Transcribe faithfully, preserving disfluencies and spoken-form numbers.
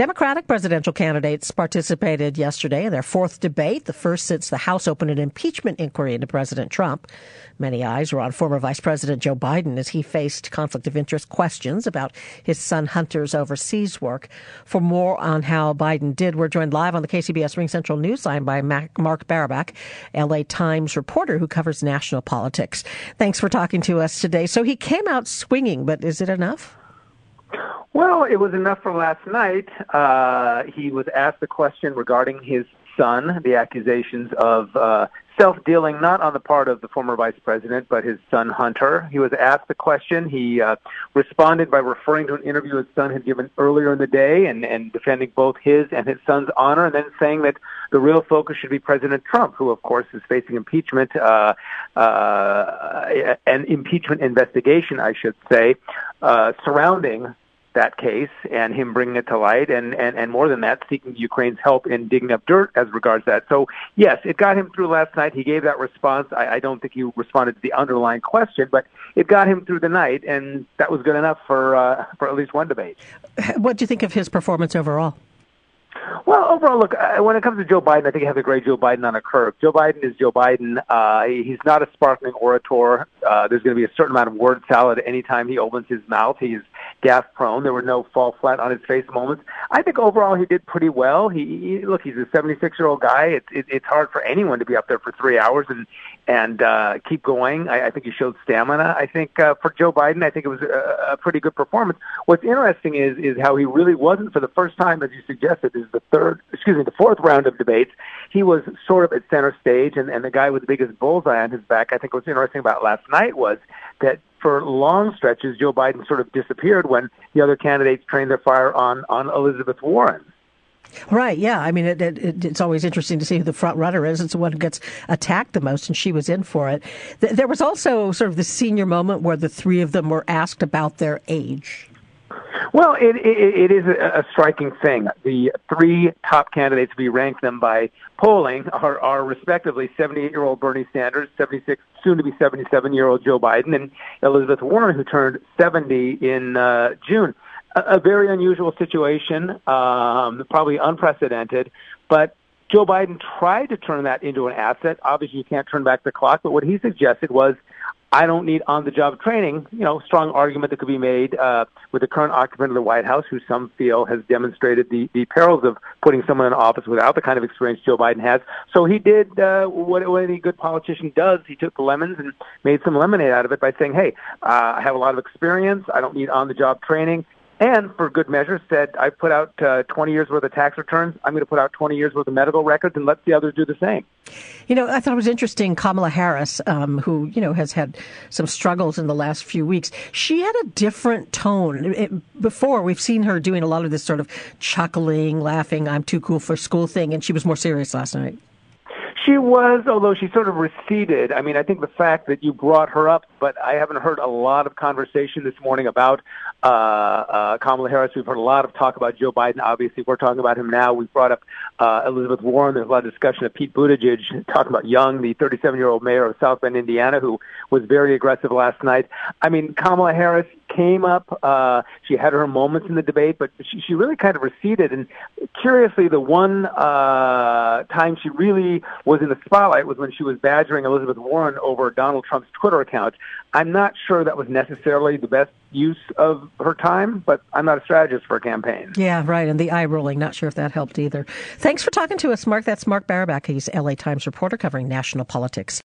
Democratic presidential candidates participated yesterday in their fourth debate, the first since the House opened an impeachment inquiry into President Trump. Many eyes were on former Vice President Joe Biden as he faced conflict of interest questions about his son Hunter's overseas work. For more on how Biden did, we're joined live on the K C B S Ring Central Newsline by Mark Barabak, L A Times reporter who covers national politics. Thanks for talking to us today. So he came out swinging, but is it enough? Well, it was enough for last night. Uh, he was asked a question regarding his son, the accusations of uh, self-dealing, not on the part of the former vice president, but his son Hunter. He was asked the question. He uh, responded by referring to an interview his son had given earlier in the day and, and defending both his and his son's honor, and then saying that the real focus should be President Trump, who, of course, is facing impeachment, uh, uh, an impeachment investigation, I should say, uh, surrounding that case and him bringing it to light, and, and, and more than that, seeking Ukraine's help in digging up dirt as regards that. So, yes, it got him through last night. He gave that response. I, I don't think he responded to the underlying question, but it got him through the night, and that was good enough for uh, for at least one debate. What do you think of his performance overall? Well, overall, look, uh, when it comes to Joe Biden, I think you have the great Joe Biden on a curve. Joe Biden is Joe Biden. Uh, he's not a sparkling orator. Uh, there's going to be a certain amount of word salad any time he opens his mouth. He's gaffe-prone. There were no fall flat on his face moments. I think overall he did pretty well. He, he look, he's a seventy-six-year-old guy. It, it, it's hard for anyone to be up there for three hours and and uh, keep going. I, I think he showed stamina. I think uh, for Joe Biden, I think it was a, a pretty good performance. What's interesting is is how he really wasn't, for the first time, as you suggested, is the third, excuse me, the fourth round of debates. He was sort of at center stage, and, and the guy with the biggest bullseye on his back. I think what's interesting about last night was that for long stretches, Joe Biden sort of disappeared when the other candidates trained their fire on, on Elizabeth Warren. Right, yeah. I mean, it, it, it's always interesting to see who the front runner is. It's the one who gets attacked the most, and she was in for it. There was also sort of the senior moment where the three of them were asked about their age. Well, it, it, it is a striking thing. The three top candidates, we rank them by polling, are, are respectively seventy-eight-year-old Bernie Sanders, seventy-six, soon-to-be seventy-seven-year-old Joe Biden, and Elizabeth Warren, who turned seventy in uh, June. A, a very unusual situation, um, probably unprecedented, but Joe Biden tried to turn that into an asset. Obviously, you can't turn back the clock, but what he suggested was, I don't need on-the-job training. You know, strong argument that could be made uh, with the current occupant of the White House, who some feel has demonstrated the, the perils of putting someone in office without the kind of experience Joe Biden has. So he did uh, what, what any good politician does. He took the lemons and made some lemonade out of it by saying, hey, uh, I have a lot of experience. I don't need on-the-job training. And for good measure, said, I put out uh, twenty years worth of tax returns. I'm going to put out twenty years worth of medical records, and let the others do the same. You know, I thought it was interesting, Kamala Harris, um, who, you know, has had some struggles in the last few weeks. She had a different tone. It, before, we've seen her doing a lot of this sort of chuckling, laughing, I'm too cool for school thing, and she was more serious last night. She was, although she sort of receded. I mean, I think the fact that you brought her up, but I haven't heard a lot of conversation this morning about uh, uh, Kamala Harris. We've heard a lot of talk about Joe Biden. Obviously, we're talking about him now. We've brought up uh, Elizabeth Warren. There's a lot of discussion of Pete Buttigieg, talking about Young, the thirty-seven-year-old mayor of South Bend, Indiana, who was very aggressive last night. I mean, Kamala Harris came up. Uh, she had her moments in the debate, but she, she really kind of receded. And curiously, the one uh, time she really was in the spotlight was when she was badgering Elizabeth Warren over Donald Trump's Twitter account. I'm not sure that was necessarily the best use of her time, but I'm not a strategist for a campaign. Yeah, right. And the eye rolling, not sure if that helped either. Thanks for talking to us, Mark. That's Mark Barabak. He's L A Times reporter covering national politics.